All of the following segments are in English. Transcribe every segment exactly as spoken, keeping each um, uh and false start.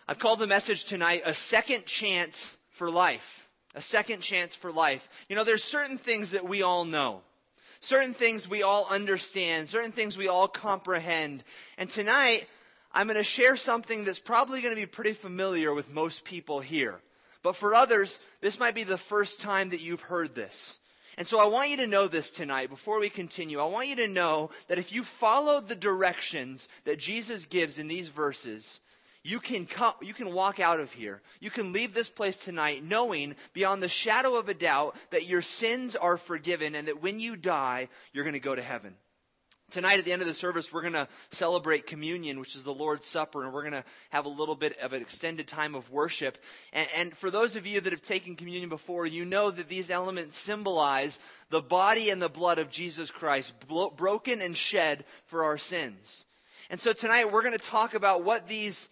I've called the message tonight, A Second Chance for Life. A second chance for life. You know, there's certain things that we all know. Certain things we all understand. Certain things we all comprehend. And tonight, I'm going to share something that's probably going to be pretty familiar with most people here. But for others, this might be the first time that you've heard this. And so I want you to know this tonight, before we continue. I want you to know that if you follow the directions that Jesus gives in these verses, you can come, you can walk out of here. You can leave this place tonight knowing beyond the shadow of a doubt that your sins are forgiven and that when you die, you're going to go to heaven. Tonight at the end of the service, we're going to celebrate communion, which is the Lord's Supper, and we're going to have a little bit of an extended time of worship. And, and for those of you that have taken communion before, you know that these elements symbolize the body and the blood of Jesus Christ, blo- broken and shed for our sins. And so tonight we're going to talk about what these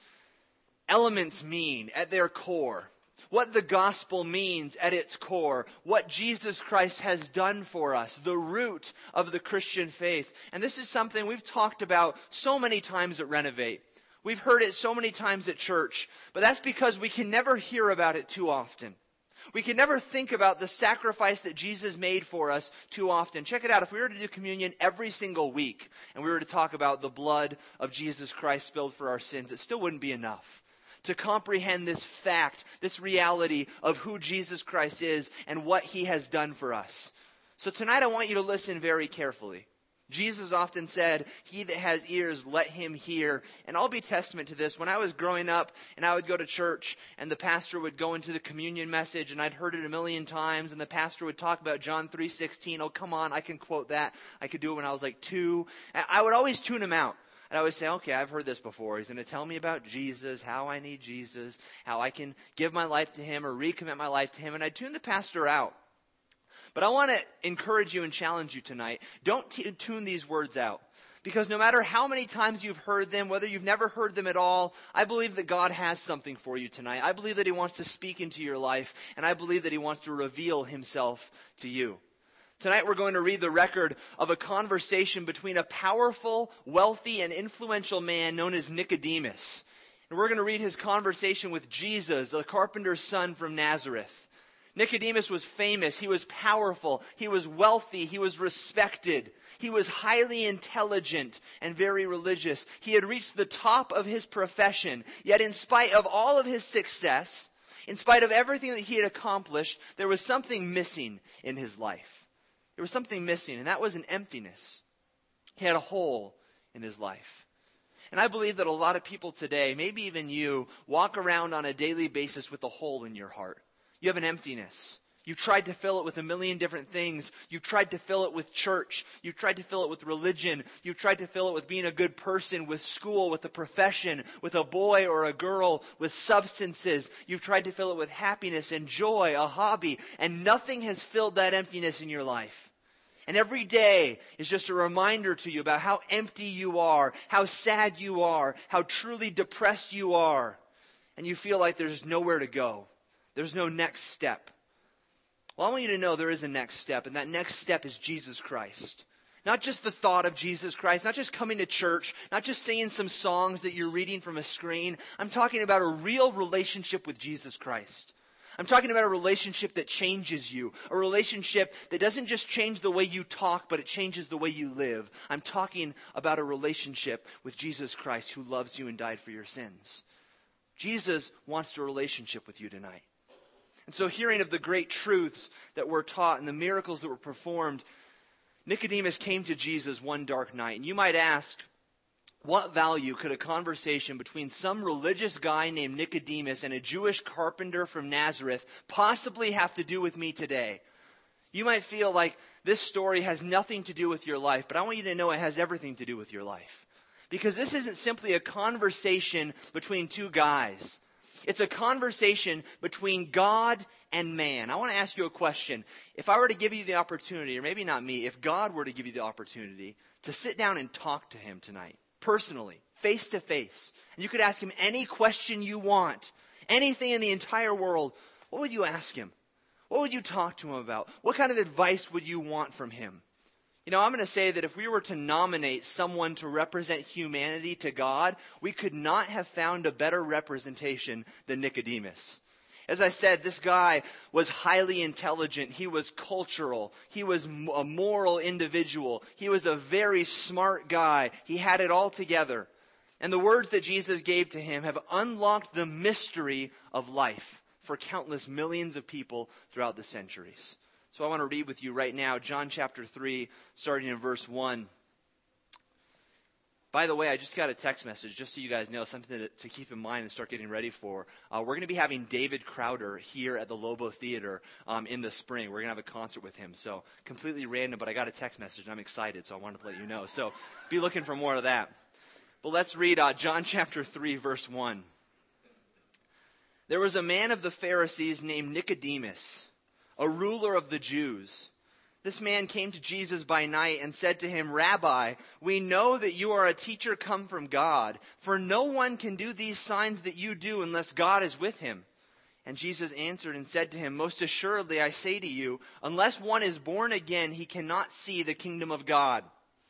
elements mean at their core. What the gospel means at its core. What Jesus Christ has done for us. The root of the Christian faith. And this is something we've talked about so many times at Renovate. We've heard it so many times at church. But that's because we can never hear about it too often. We can never think about the sacrifice that Jesus made for us too often. Check it out. If we were to do communion every single week and we were to talk about the blood of Jesus Christ spilled for our sins, it still wouldn't be enough to comprehend this fact, this reality of who Jesus Christ is and what he has done for us. So tonight I want you to listen very carefully. Jesus often said, "He that has ears, let him hear." And I'll be testament to this. When I was growing up and I would go to church and the pastor would go into the communion message and I'd heard it a million times and the pastor would talk about John three sixteen. Oh, come on, I can quote that. I could do it when I was like two. I would always tune him out. And I would say, okay, I've heard this before. He's going to tell me about Jesus, how I need Jesus, how I can give my life to him or recommit my life to him. And I'd tune the pastor out. But I want to encourage you and challenge you tonight. Don't t- tune these words out. Because no matter how many times you've heard them, whether you've never heard them at all, I believe that God has something for you tonight. I believe that he wants to speak into your life. And I believe that he wants to reveal himself to you. Tonight we're going to read the record of a conversation between a powerful, wealthy, and influential man known as Nicodemus. And we're going to read his conversation with Jesus, the carpenter's son from Nazareth. Nicodemus was famous. He was powerful. He was wealthy. He was respected. He was highly intelligent and very religious. He had reached the top of his profession. Yet in spite of all of his success, in spite of everything that he had accomplished, there was something missing in his life. There was something missing, and that was an emptiness. He had a hole in his life. And I believe that a lot of people today, maybe even you, walk around on a daily basis with a hole in your heart. You have an emptiness. You've tried to fill it with a million different things. You've tried to fill it with church. You've tried to fill it with religion. You've tried to fill it with being a good person, with school, with a profession, with a boy or a girl, with substances. You've tried to fill it with happiness and joy, a hobby, and nothing has filled that emptiness in your life. And every day is just a reminder to you about how empty you are, how sad you are, how truly depressed you are. And you feel like there's nowhere to go. There's no next step. Well, I want you to know there is a next step, and that next step is Jesus Christ. Not just the thought of Jesus Christ, not just coming to church, not just singing some songs that you're reading from a screen. I'm talking about a real relationship with Jesus Christ. I'm talking about a relationship that changes you, a relationship that doesn't just change the way you talk, but it changes the way you live. I'm talking about a relationship with Jesus Christ who loves you and died for your sins. Jesus wants a relationship with you tonight. And so hearing of the great truths that were taught and the miracles that were performed, Nicodemus came to Jesus one dark night. And you might ask, what value could a conversation between some religious guy named Nicodemus and a Jewish carpenter from Nazareth possibly have to do with me today? You might feel like this story has nothing to do with your life, but I want you to know it has everything to do with your life. Because this isn't simply a conversation between two guys. It's a conversation between God and man. I want to ask you a question. If I were to give you the opportunity, or maybe not me, if God were to give you the opportunity to sit down and talk to him tonight, personally, face to face, and you could ask him any question you want, anything in the entire world, what would you ask him? What would you talk to him about? What kind of advice would you want from him? You know, I'm going to say that if we were to nominate someone to represent humanity to God, we could not have found a better representation than Nicodemus. As I said, this guy was highly intelligent. He was cultural. He was a moral individual. He was a very smart guy. He had it all together. And the words that Jesus gave to him have unlocked the mystery of life for countless millions of people throughout the centuries. So I want to read with you right now, John chapter three, starting in verse one. By the way, I just got a text message, just so you guys know, something to, to keep in mind and start getting ready for. Uh, we're going to be having David Crowder here at the Lobo Theater um, in the spring. We're going to have a concert with him. So completely random, but I got a text message and I'm excited, so I wanted to let you know. So be looking for more of that. But let's read uh, John chapter three, verse one. There was a man of the Pharisees named Nicodemus, a ruler of the Jews. This man came to Jesus by night and said to him, Rabbi, we know that you are a teacher come from God, for no one can do these signs that you do unless God is with him. And Jesus answered and said to him, Most assuredly I say to you, unless one is born again, he cannot see the kingdom of God.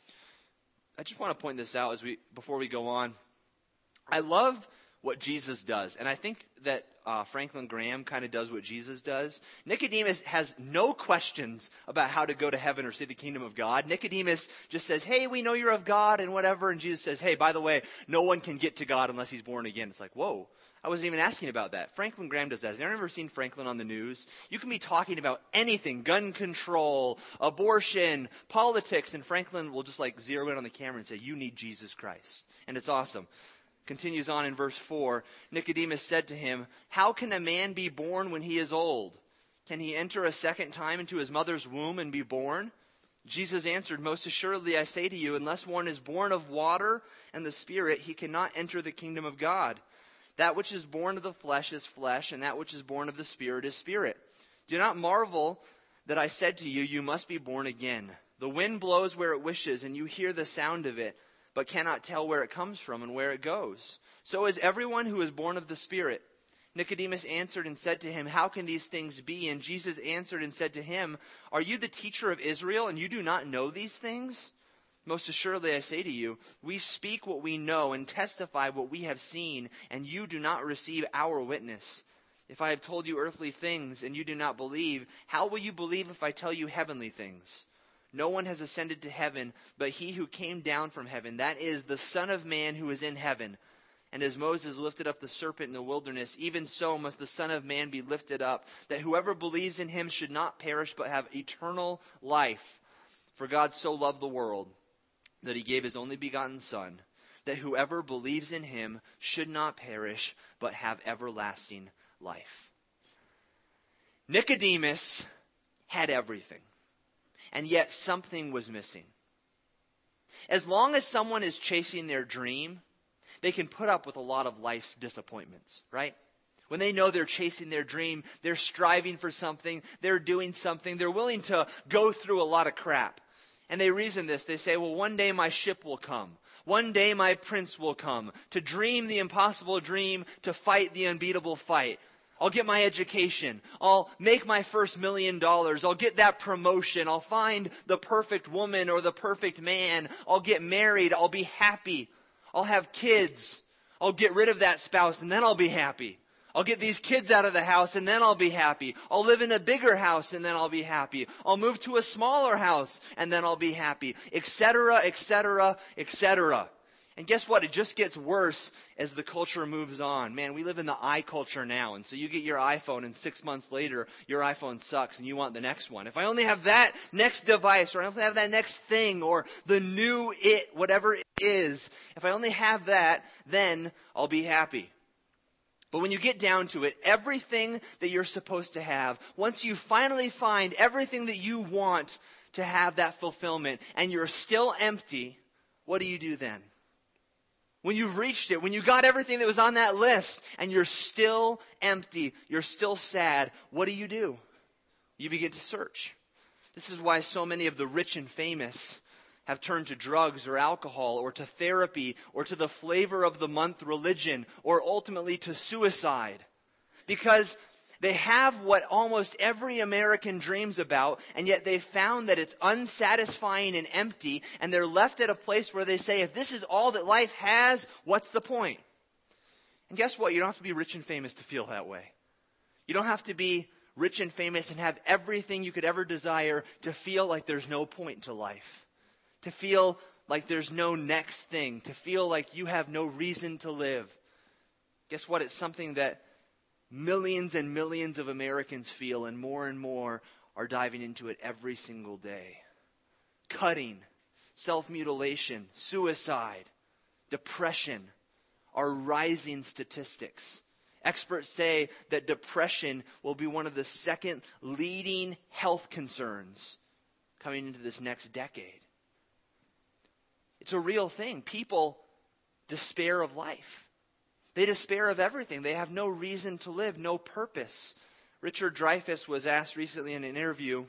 I just want to point this out as we before we go on. I love what Jesus does, and I think that Uh, Franklin Graham kind of does what Jesus does. Nicodemus has no questions about how to go to heaven or see the kingdom of God. Nicodemus just says, hey, we know you're of God and whatever. And Jesus says, hey, by the way, no one can get to God unless he's born again. It's like, whoa, I wasn't even asking about that. Franklin Graham does that. Has anyone ever seen Franklin on the news? You can be talking about anything, gun control, abortion, politics, and Franklin will just like zero in on the camera and say, you need Jesus Christ. And it's awesome. Continues on in verse four. Nicodemus said to him, how can a man be born when he is old? Can he enter a second time into his mother's womb and be born? Jesus answered, most assuredly I say to you, unless one is born of water and the Spirit, he cannot enter the kingdom of God. That which is born of the flesh is flesh, and that which is born of the Spirit is spirit. Do not marvel that I said to you, you must be born again. The wind blows where it wishes, and you hear the sound of it, but cannot tell where it comes from and where it goes. So is everyone who is born of the Spirit. Nicodemus answered and said to him, how can these things be? And Jesus answered and said to him, are you the teacher of Israel, and you do not know these things? Most assuredly I say to you, we speak what we know and testify what we have seen, and you do not receive our witness. If I have told you earthly things and you do not believe, how will you believe if I tell you heavenly things? No one has ascended to heaven, but he who came down from heaven, that is the Son of Man who is in heaven. And as Moses lifted up the serpent in the wilderness, even so must the Son of Man be lifted up, that whoever believes in him should not perish, but have eternal life. For God so loved the world, that he gave his only begotten Son, that whoever believes in him should not perish, but have everlasting life. Nicodemus had everything. And yet something was missing. As long as someone is chasing their dream, they can put up with a lot of life's disappointments, right? When they know they're chasing their dream, they're striving for something, they're doing something, they're willing to go through a lot of crap. And they reason this. They say, well, one day my ship will come. One day my prince will come. To dream the impossible dream, to fight the unbeatable fight. I'll get my education. I'll make my first million dollars. I'll get that promotion. I'll find the perfect woman or the perfect man. I'll get married. I'll be happy. I'll have kids. I'll get rid of that spouse and then I'll be happy. I'll get these kids out of the house and then I'll be happy. I'll live in a bigger house and then I'll be happy. I'll move to a smaller house and then I'll be happy, et cetera, et cetera, et cetera. And guess what? It just gets worse as the culture moves on. Man, we live in the I culture now. And so you get your iPhone and six months later, your iPhone sucks and you want the next one. If I only have that next device, or I only have that next thing, or the new it, whatever it is, if I only have that, then I'll be happy. But when you get down to it, everything that you're supposed to have, once you finally find everything that you want to have that fulfillment, and you're still empty, what do you do then? When you've reached it, when you got everything that was on that list and you're still empty, you're still sad, what do you do? You begin to search. This is why so many of the rich and famous have turned to drugs or alcohol or to therapy or to the flavor of the month religion or ultimately to suicide. Because They have what almost every American dreams about, and yet they've found that it's unsatisfying and empty, and they're left at a place where they say, if this is all that life has, what's the point? And guess what? You don't have to be rich and famous to feel that way. You don't have to be rich and famous and have everything you could ever desire to feel like there's no point to life. To feel like there's no next thing. To feel like you have no reason to live. Guess what? It's something that millions and millions of Americans feel, and more and more are diving into it every single day. Cutting, self-mutilation, suicide, depression are rising statistics. Experts say that depression will be one of the second leading health concerns coming into this next decade. It's a real thing. People despair of life. They despair of everything. They have no reason to live, no purpose. Richard Dreyfuss was asked recently in an interview,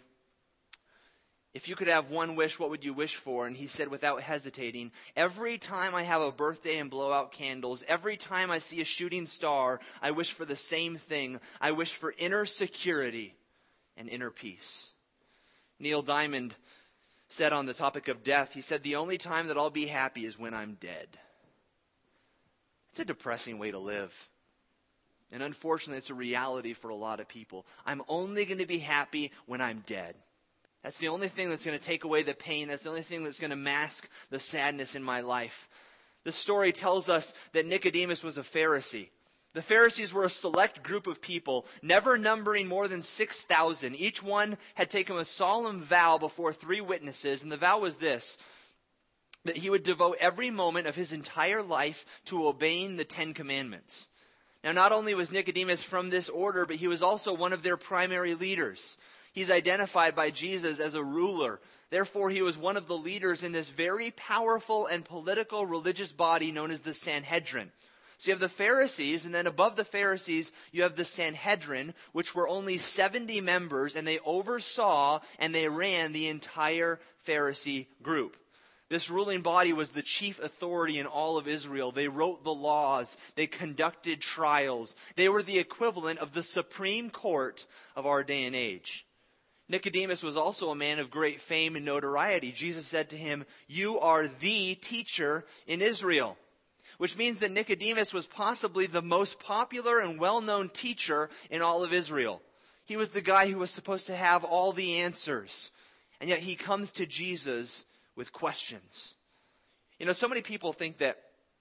if you could have one wish, what would you wish for? And he said without hesitating, every time I have a birthday and blow out candles, every time I see a shooting star, I wish for the same thing. I wish for inner security and inner peace. Neil Diamond said on the topic of death, he said, the only time that I'll be happy is when I'm dead. It's a depressing way to live. And unfortunately, it's a reality for a lot of people. I'm only going to be happy when I'm dead. That's the only thing that's going to take away the pain. That's the only thing that's going to mask the sadness in my life. This story tells us that Nicodemus was a Pharisee. The Pharisees were a select group of people, never numbering more than six thousand. Each one had taken a solemn vow before three witnesses, and the vow was this, that he would devote every moment of his entire life to obeying the Ten Commandments. Now, not only was Nicodemus from this order, but he was also one of their primary leaders. He's identified by Jesus as a ruler. Therefore, he was one of the leaders in this very powerful and political religious body known as the Sanhedrin. So you have the Pharisees, and then above the Pharisees, you have the Sanhedrin, which were only seventy members, and they oversaw and they ran the entire Pharisee group. This ruling body was the chief authority in all of Israel. They wrote the laws. They conducted trials. They were the equivalent of the Supreme Court of our day and age. Nicodemus was also a man of great fame and notoriety. Jesus said to him, you are the teacher in Israel. Which means that Nicodemus was possibly the most popular and well-known teacher in all of Israel. He was the guy who was supposed to have all the answers. And yet he comes to Jesus with questions. You know, so many people think that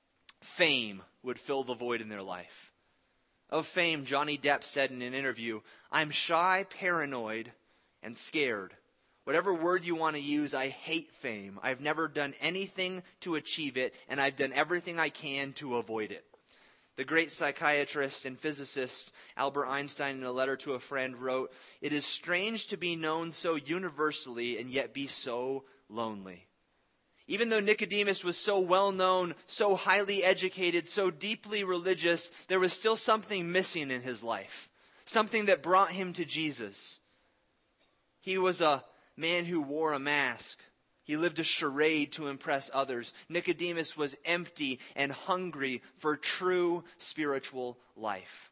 fame would fill the void in their life. Of fame, Johnny Depp said in an interview, I'm shy, paranoid, and scared. Whatever word you want to use, I hate fame. I've never done anything to achieve it, and I've done everything I can to avoid it. The great psychiatrist and physicist Albert Einstein, in a letter to a friend, wrote, it is strange to be known so universally and yet be so lonely. Even though Nicodemus was so well known, so highly educated, so deeply religious, there was still something missing in his life. Something that brought him to Jesus. He was a man who wore a mask. He lived a charade to impress others. Nicodemus was empty and hungry for true spiritual life.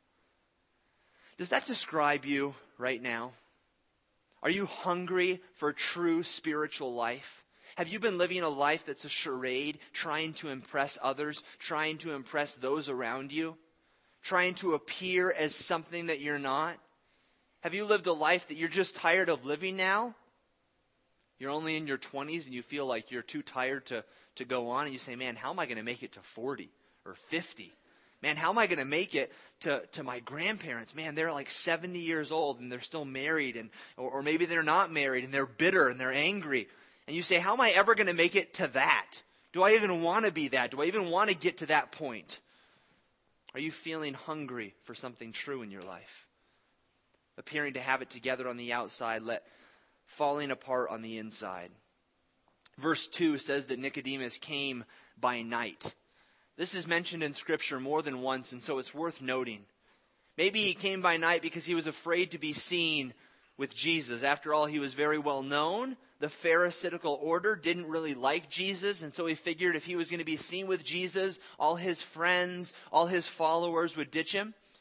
Does that describe you right now? Are you hungry for true spiritual life? Have you been living a life that's a charade, trying to impress others, trying to impress those around you, trying to appear as something that you're not? Have you lived a life that you're just tired of living now? You're only in your twenties and you feel like you're too tired to, to go on, and you say, man, how am I going to make it to forty or fifty? Man, how am I going to make it to, to my grandparents? Man, they're like seventy years old and they're still married, and or, or maybe they're not married and they're bitter and they're angry. And you say, how am I ever going to make it to that? Do I even want to be that? Do I even want to get to that point? Are you feeling hungry for something true in your life? Appearing to have it together on the outside, let falling apart on the inside. Verse two says that Nicodemus came by night. This is mentioned in Scripture more than once, and so it's worth noting. Maybe he came by night because he was afraid to be seen with Jesus. After all, he was very well known. The Pharisaical order didn't really like Jesus, and so he figured if he was going to be seen with Jesus, all his friends, all his followers would ditch him.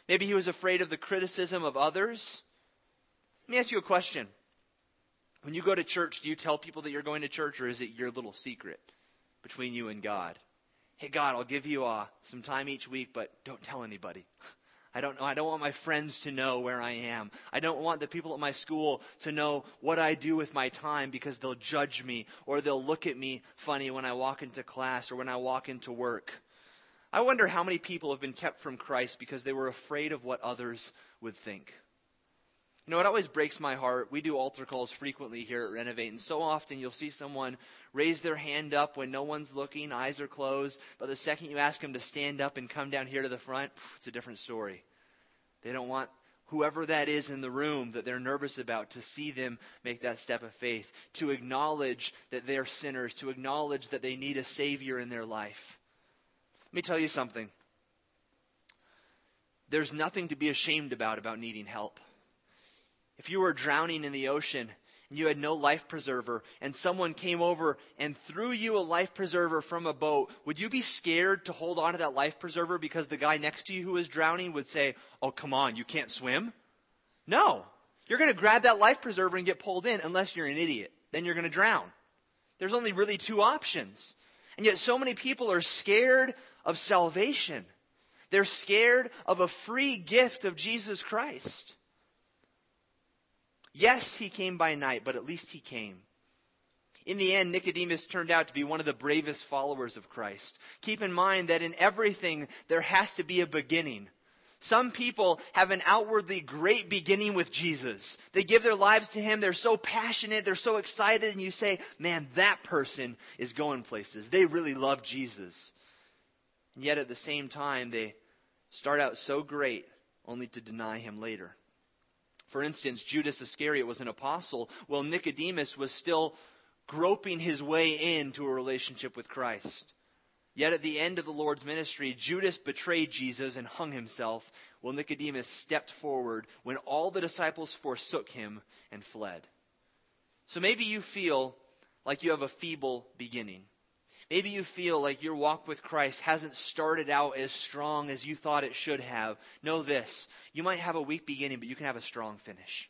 Maybe he was afraid of the criticism of others. Let me ask you a question. When you go to church, do you tell people that you're going to church, or is it your little secret between you and God? Hey, God, I'll give you uh, some time each week, but don't tell anybody. I don't know. I don't want my friends to know where I am. I don't want the people at my school to know what I do with my time, because they'll judge me, or they'll look at me funny when I walk into class or when I walk into work. I wonder how many people have been kept from Christ because they were afraid of what others would think. You know, it always breaks my heart. We do altar calls frequently here at Renovate, and so often you'll see someone raise their hand up when no one's looking, eyes are closed, but the second you ask them to stand up and come down here to the front, it's a different story. They don't want whoever that is in the room that they're nervous about to see them make that step of faith, to acknowledge that they're sinners, to acknowledge that they need a Savior in their life. Let me tell you something. There's nothing to be ashamed about about needing help. If you were drowning in the ocean and you had no life preserver, and someone came over and threw you a life preserver from a boat, would you be scared to hold on to that life preserver because the guy next to you who was drowning would say, "Oh, come on, you can't swim"? No. You're going to grab that life preserver and get pulled in, unless you're an idiot. Then you're going to drown. There's only really two options. And yet so many people are scared of salvation. They're scared of a free gift of Jesus Christ. Yes, he came by night, but at least he came. In the end, Nicodemus turned out to be one of the bravest followers of Christ. Keep in mind that in everything, there has to be a beginning. Some people have an outwardly great beginning with Jesus. They give their lives to him. They're so passionate. They're so excited. And you say, man, that person is going places. They really love Jesus. And yet at the same time, they start out so great only to deny him later. For instance, Judas Iscariot was an apostle, while Nicodemus was still groping his way into a relationship with Christ. Yet at the end of the Lord's ministry, Judas betrayed Jesus and hung himself, while Nicodemus stepped forward when all the disciples forsook him and fled. So maybe you feel like you have a feeble beginning. Maybe you feel like your walk with Christ hasn't started out as strong as you thought it should have. Know this. You might have a weak beginning, but you can have a strong finish.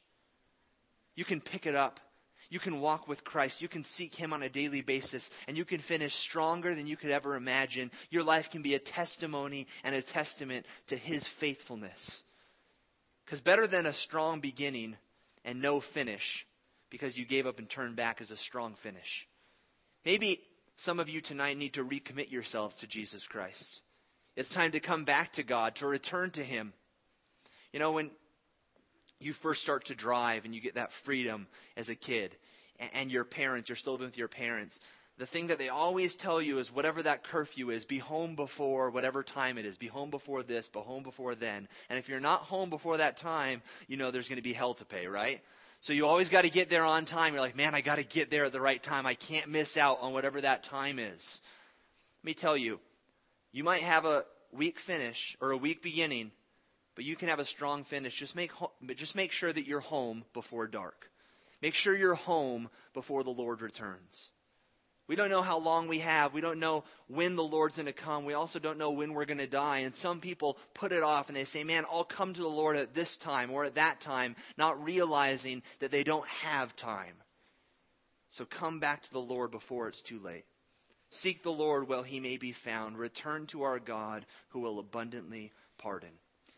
You can pick it up. You can walk with Christ. You can seek him on a daily basis, and you can finish stronger than you could ever imagine. Your life can be a testimony and a testament to his faithfulness. Because better than a strong beginning and no finish, because you gave up and turned back, is a strong finish. Maybe some of you tonight need to recommit yourselves to Jesus Christ. It's time to come back to God, to return to him. You know, when you first start to drive and you get that freedom as a kid, and your parents, you're still living with your parents, the thing that they always tell you is whatever that curfew is, be home before whatever time it is. Be home before this, be home before then. And if you're not home before that time, you know there's going to be hell to pay, right? So you always got to get there on time. You're like, man, I got to get there at the right time. I can't miss out on whatever that time is. Let me tell you, you might have a weak finish or a weak beginning, but you can have a strong finish. Just make ho- just make sure that you're home before dark. Make sure you're home before the Lord returns. We don't know how long we have. We don't know when the Lord's going to come. We also don't know when we're going to die. And some people put it off and they say, man, I'll come to the Lord at this time or at that time, not realizing that they don't have time. So come back to the Lord before it's too late. Seek the Lord while he may be found. Return to our God who will abundantly pardon.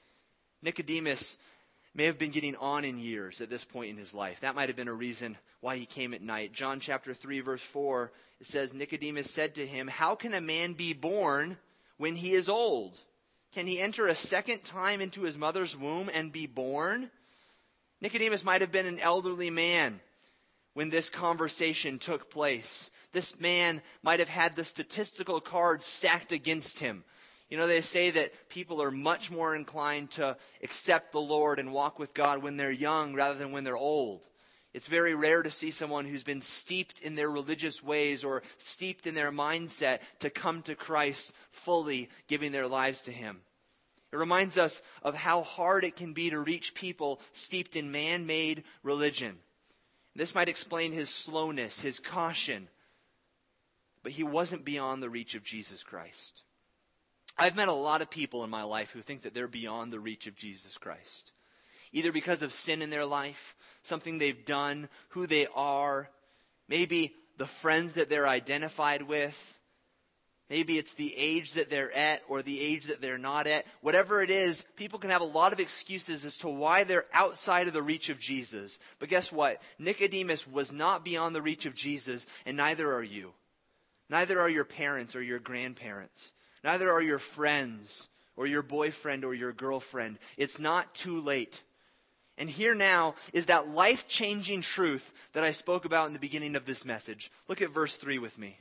Nicodemus may have been getting on in years at this point in his life. That might have been a reason why he came at night. John chapter three, verse four, it says, Nicodemus said to him, how can a man be born when he is old? Can he enter a second time into his mother's womb and be born? Nicodemus might have been an elderly man when this conversation took place. This man might have had the statistical cards stacked against him. You know, they say that people are much more inclined to accept the Lord and walk with God when they're young rather than when they're old. It's very rare to see someone who's been steeped in their religious ways or steeped in their mindset to come to Christ fully, giving their lives to him. It reminds us of how hard it can be to reach people steeped in man-made religion. This might explain his slowness, his caution. But he wasn't beyond the reach of Jesus Christ. I've met a lot of people in my life who think that they're beyond the reach of Jesus Christ. Either because of sin in their life, something they've done, who they are, maybe the friends that they're identified with, maybe it's the age that they're at or the age that they're not at. Whatever it is, people can have a lot of excuses as to why they're outside of the reach of Jesus. But guess what? Nicodemus was not beyond the reach of Jesus, and neither are you. Neither are your parents or your grandparents. Neither are your friends or your boyfriend or your girlfriend. It's not too late. And here now is that life-changing truth that I spoke about in the beginning of this message. Look at verse three with me.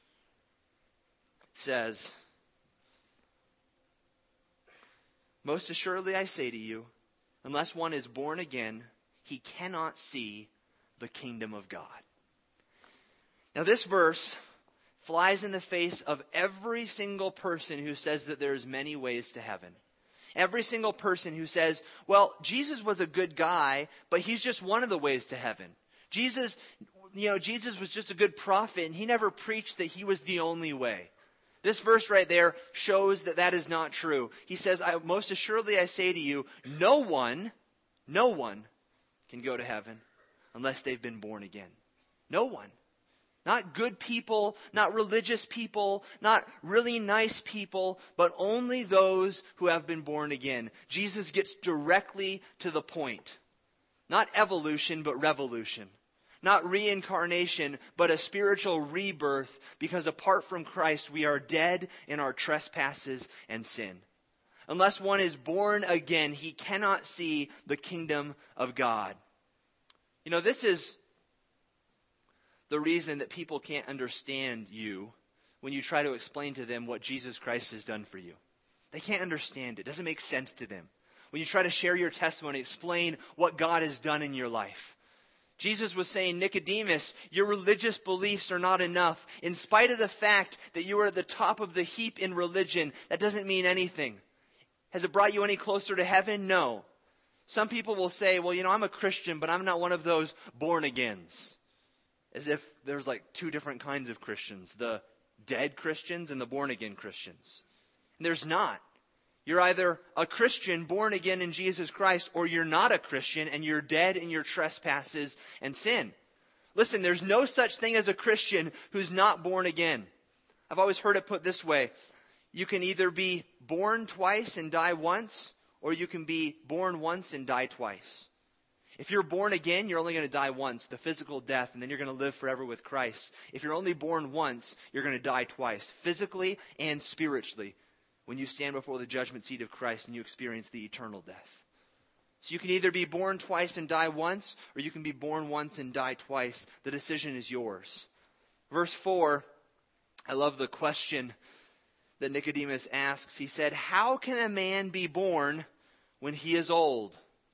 It says, "Most assuredly I say to you, unless one is born again, he cannot see the kingdom of God." Now this verse flies in the face of every single person who says that there's many ways to heaven. Every single person who says, well, Jesus was a good guy, but he's just one of the ways to heaven. Jesus, you know, Jesus was just a good prophet, and he never preached that he was the only way. This verse right there shows that that is not true. He says, I, most assuredly I say to you, no one, no one can go to heaven unless they've been born again. No one. Not good people, not religious people, not really nice people, but only those who have been born again. Jesus gets directly to the point. Not evolution, but revolution. Not reincarnation, but a spiritual rebirth, because apart from Christ, we are dead in our trespasses and sin. Unless one is born again, he cannot see the kingdom of God. You know, this is the reason that people can't understand you when you try to explain to them what Jesus Christ has done for you. They can't understand it. It doesn't make sense to them. When you try to share your testimony, explain what God has done in your life. Jesus was saying, Nicodemus, your religious beliefs are not enough. In spite of the fact that you are at the top of the heap in religion, that doesn't mean anything. Has it brought you any closer to heaven? No. Some people will say, well, you know, I'm a Christian, but I'm not one of those born-agains. As if there's like two different kinds of Christians, the dead Christians and the born-again Christians. And there's not. You're either a Christian born again in Jesus Christ, or you're not a Christian and you're dead in your trespasses and sin. Listen, there's no such thing as a Christian who's not born again. I've always heard it put this way. You can either be born twice and die once, or you can be born once and die twice. If you're born again, you're only going to die once, the physical death, and then you're going to live forever with Christ. If you're only born once, you're going to die twice, physically and spiritually, when you stand before the judgment seat of Christ and you experience the eternal death. So you can either be born twice and die once, or you can be born once and die twice. The decision is yours. Verse four, I love the question that Nicodemus asks. He said, how can a man be born when he is old?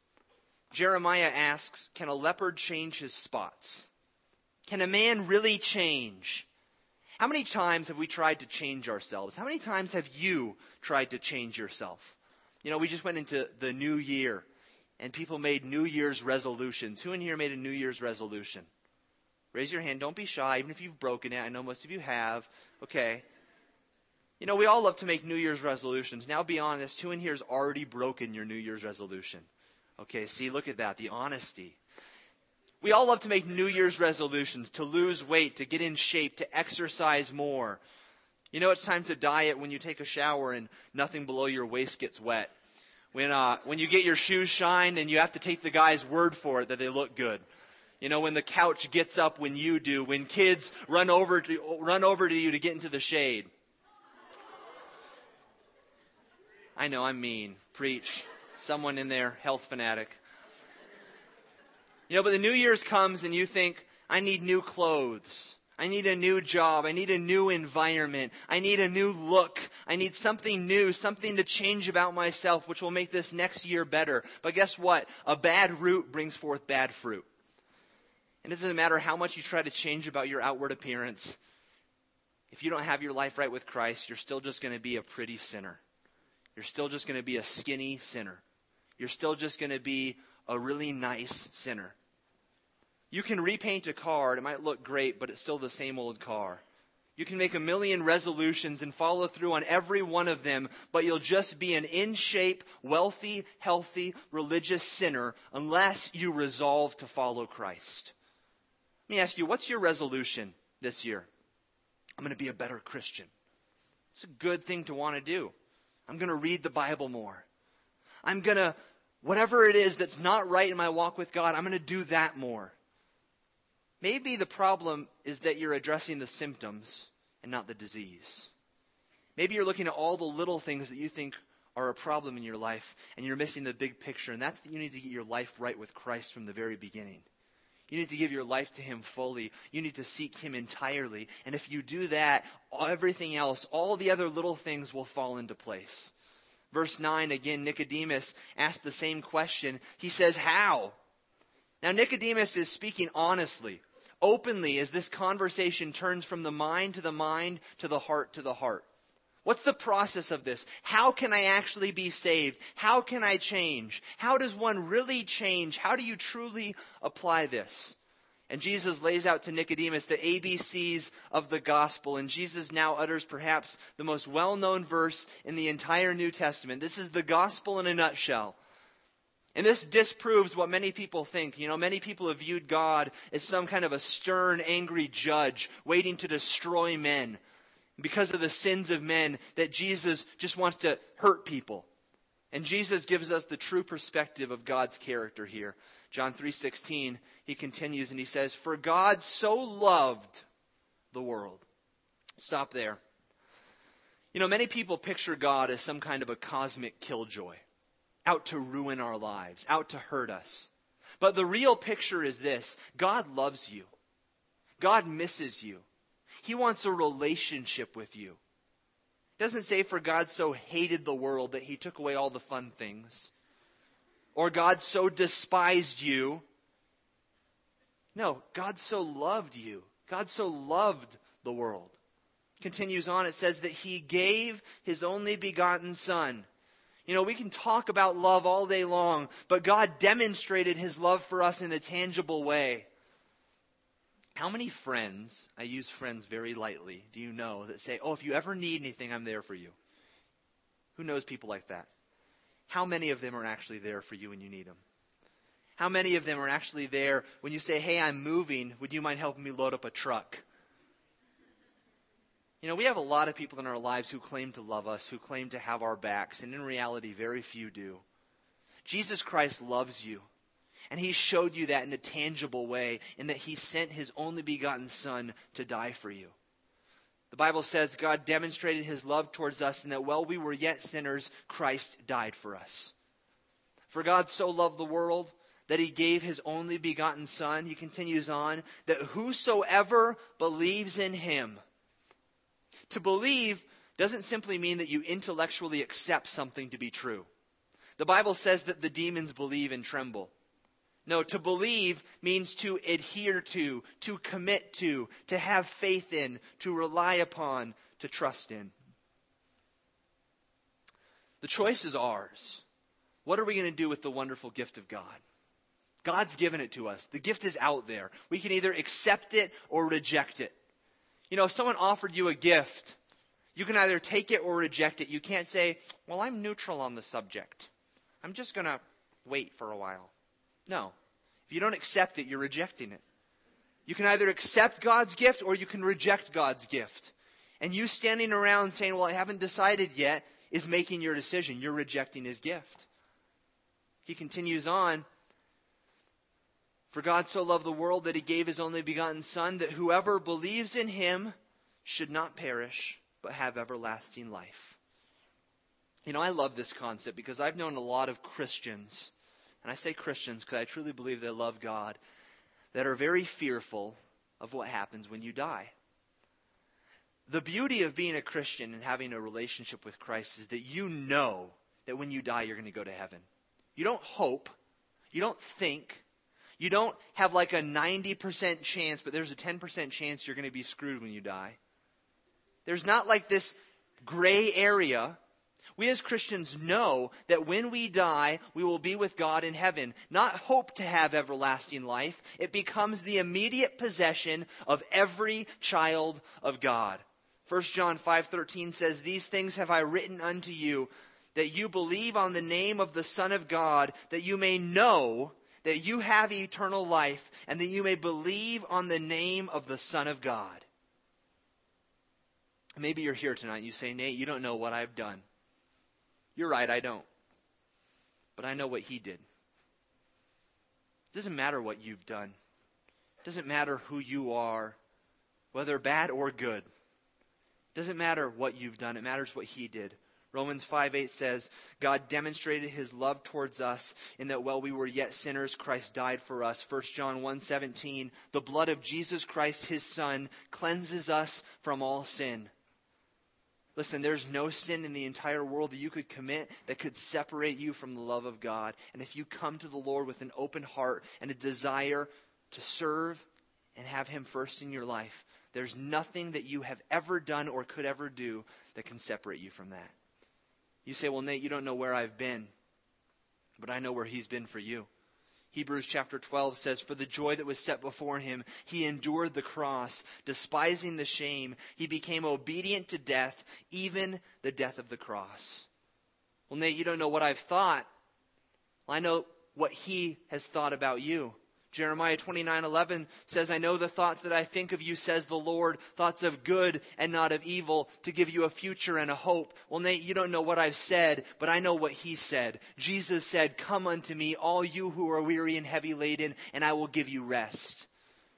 Jeremiah asks, can a leopard change his spots? Can a man really change? How many times have we tried to change ourselves? How many times have you tried to change yourself? You know, we just went into the new year, and people made New Year's resolutions. Who in here made a New Year's resolution? Raise your hand. Don't be shy, even if you've broken it. I know most of you have. Okay. You know, we all love to make New Year's resolutions. Now be honest, who in here has already broken your New Year's resolution? Okay, see, look at that, the honesty. We all love to make New Year's resolutions, to lose weight, to get in shape, to exercise more. You know it's time to diet when you take a shower and nothing below your waist gets wet. When uh, when you get your shoes shined and you have to take the guy's word for it that they look good. You know, when the couch gets up when you do. When kids run over to, run over to you to get into the shade. I know, I'm mean. Preach. Someone in there, health fanatic. You know, but the New Year's comes and you think, I need new clothes. I need a new job. I need a new environment. I need a new look. I need something new, something to change about myself, which will make this next year better. But guess what? A bad root brings forth bad fruit. And it doesn't matter how much you try to change about your outward appearance. If you don't have your life right with Christ, you're still just going to be a pretty sinner. You're still just going to be a skinny sinner. You're still just going to be a really nice sinner. You can repaint a car. It might look great, but it's still the same old car. You can make a million resolutions and follow through on every one of them, but you'll just be an in-shape, wealthy, healthy, religious sinner unless you resolve to follow Christ. Let me ask you, what's your resolution this year? I'm going to be a better Christian. It's a good thing to want to do. I'm going to read the Bible more. I'm going to, whatever it is that's not right in my walk with God, I'm going to do that more. Maybe the problem is that you're addressing the symptoms and not the disease. Maybe you're looking at all the little things that you think are a problem in your life, and you're missing the big picture, and that's that you need to get your life right with Christ from the very beginning. You need to give your life to Him fully. You need to seek Him entirely. And if you do that, everything else, all the other little things will fall into place. Verse nine, again, Nicodemus asked the same question. He says, how? Now, Nicodemus is speaking honestly, openly, as this conversation turns from the mind to the mind to the heart to the heart. What's the process of this? How can I actually be saved? How can I change? How does one really change? How do you truly apply this? And Jesus lays out to Nicodemus the A B Cs of the gospel. And Jesus now utters perhaps the most well-known verse in the entire New Testament. This is the gospel in a nutshell. And this disproves what many people think. You know, many people have viewed God as some kind of a stern, angry judge waiting to destroy men. Because of the sins of men, that Jesus just wants to hurt people. And Jesus gives us the true perspective of God's character here. John three sixteen, he continues and he says, for God so loved the world. Stop there. You know, many people picture God as some kind of a cosmic killjoy, out to ruin our lives, out to hurt us. But the real picture is this: God loves you. God misses you. He wants a relationship with you. It doesn't say for God so hated the world that He took away all the fun things. Or God so despised you. No, God so loved you. God so loved the world. Continues on, it says that He gave His only begotten Son. You know, we can talk about love all day long, but God demonstrated His love for us in a tangible way. How many friends, I use friends very lightly, do you know that say, oh, if you ever need anything, I'm there for you? Who knows people like that? How many of them are actually there for you when you need them? How many of them are actually there when you say, hey, I'm moving, would you mind helping me load up a truck? You know, we have a lot of people in our lives who claim to love us, who claim to have our backs, and in reality, very few do. Jesus Christ loves you. And He showed you that in a tangible way, in that He sent His only begotten Son to die for you. The Bible says God demonstrated His love towards us, and that while we were yet sinners, Christ died for us. For God so loved the world that He gave His only begotten Son. He continues on, that whosoever believes in Him. To believe doesn't simply mean that you intellectually accept something to be true. The Bible says that the demons believe and tremble. No, to believe means to adhere to, to commit to, to have faith in, to rely upon, to trust in. The choice is ours. What are we going to do with the wonderful gift of God? God's given it to us. The gift is out there. We can either accept it or reject it. You know, if someone offered you a gift, you can either take it or reject it. You can't say, well, I'm neutral on the subject. I'm just going to wait for a while. No. If you don't accept it, you're rejecting it. You can either accept God's gift or you can reject God's gift. And you standing around saying, well, I haven't decided yet, is making your decision. You're rejecting His gift. He continues on, for God so loved the world that He gave His only begotten Son, that whoever believes in Him should not perish, but have everlasting life. You know, I love this concept because I've known a lot of Christians, and I say Christians because I truly believe they love God, that are very fearful of what happens when you die. The beauty of being a Christian and having a relationship with Christ is that you know that when you die, you're going to go to heaven. You don't hope. You don't think. You don't have like a ninety percent chance, but there's a ten percent chance you're going to be screwed when you die. There's not like this gray area We as Christians know that when we die, we will be with God in heaven. Not hope to have everlasting life. It becomes the immediate possession of every child of God. First John five thirteen says, "These things have I written unto you, that you believe on the name of the Son of God, that you may know that you have eternal life, and that you may believe on the name of the Son of God." Maybe you're here tonight and you say, "Nate, you don't know what I've done." You're right, I don't. But I know what he did. It doesn't matter what you've done. It doesn't matter who you are, whether bad or good. It doesn't matter what you've done. It matters what he did. Romans five eight says, "God demonstrated his love towards us in that while we were yet sinners, Christ died for us." First John one seventeen, "The blood of Jesus Christ, his Son, cleanses us from all sin." Listen, there's no sin in the entire world that you could commit that could separate you from the love of God. And if you come to the Lord with an open heart and a desire to serve and have him first in your life, there's nothing that you have ever done or could ever do that can separate you from that. You say, "Well, Nate, you don't know where I've been." But I know where he's been for you. Hebrews chapter twelve says, "For the joy that was set before him, he endured the cross, despising the shame. He became obedient to death, even the death of the cross." Well, Nate, you don't know what I've thought. Well, I know what he has thought about you. Jeremiah twenty-nine eleven says, "I know the thoughts that I think of you, says the Lord, thoughts of good and not of evil, to give you a future and a hope." Well, Nate, you don't know what I've said, but I know what he said. Jesus said, "Come unto me, all you who are weary and heavy laden, and I will give you rest."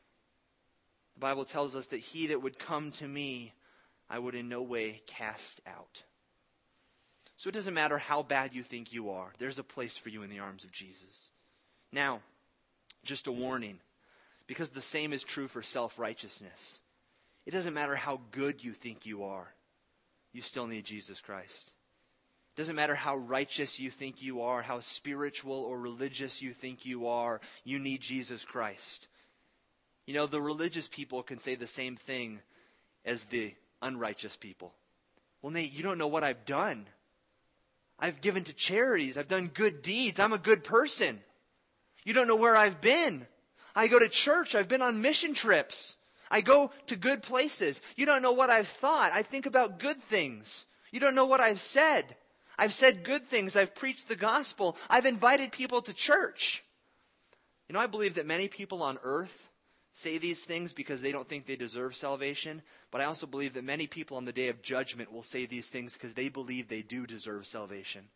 The Bible tells us that he that would come to me, I would in no way cast out. So it doesn't matter how bad you think you are. There's a place for you in the arms of Jesus. Now, just a warning, because the same is true for self-righteousness. It doesn't matter how good you think you are. You still need Jesus Christ. It doesn't matter how righteous you think you are, how spiritual or religious you think you are. You need Jesus Christ. You know, the religious people can say the same thing as the unrighteous people. "Well, Nate, you don't know what I've done. I've given to charities. I've done good deeds. I'm a good person. You don't know where I've been. I go to church. I've been on mission trips. I go to good places. You don't know what I've thought. I think about good things. You don't know what I've said. I've said good things. I've preached the gospel. I've invited people to church." You know, I believe that many people on earth say these things because they don't think they deserve salvation. But I also believe that many people on the day of judgment will say these things because they believe they do deserve salvation.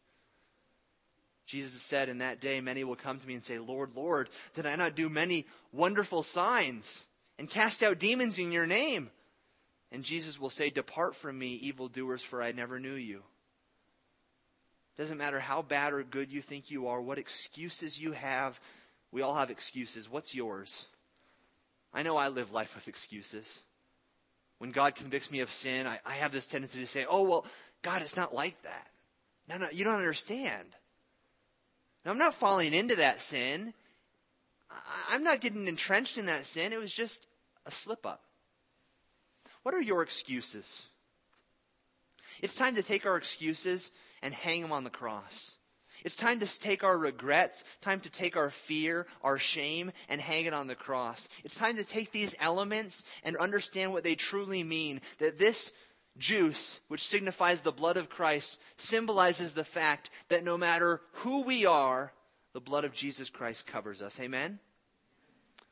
Jesus said, "In that day many will come to me and say, 'Lord, Lord, did I not do many wonderful signs and cast out demons in your name?' And Jesus will say, 'Depart from me, evildoers, for I never knew you.'" It doesn't matter how bad or good you think you are, what excuses you have. We all have excuses. What's yours? I know I live life with excuses. When God convicts me of sin, I, I have this tendency to say, "Oh, well, God, it's not like that." No, no, you don't understand. Now, I'm not falling into that sin. I'm not getting entrenched in that sin. It was just a slip up. What are your excuses? It's time to take our excuses and hang them on the cross. It's time to take our regrets, time to take our fear, our shame, and hang it on the cross. It's time to take these elements and understand what they truly mean. That this juice, which signifies the blood of Christ, symbolizes the fact that no matter who we are, the blood of Jesus Christ covers us. Amen?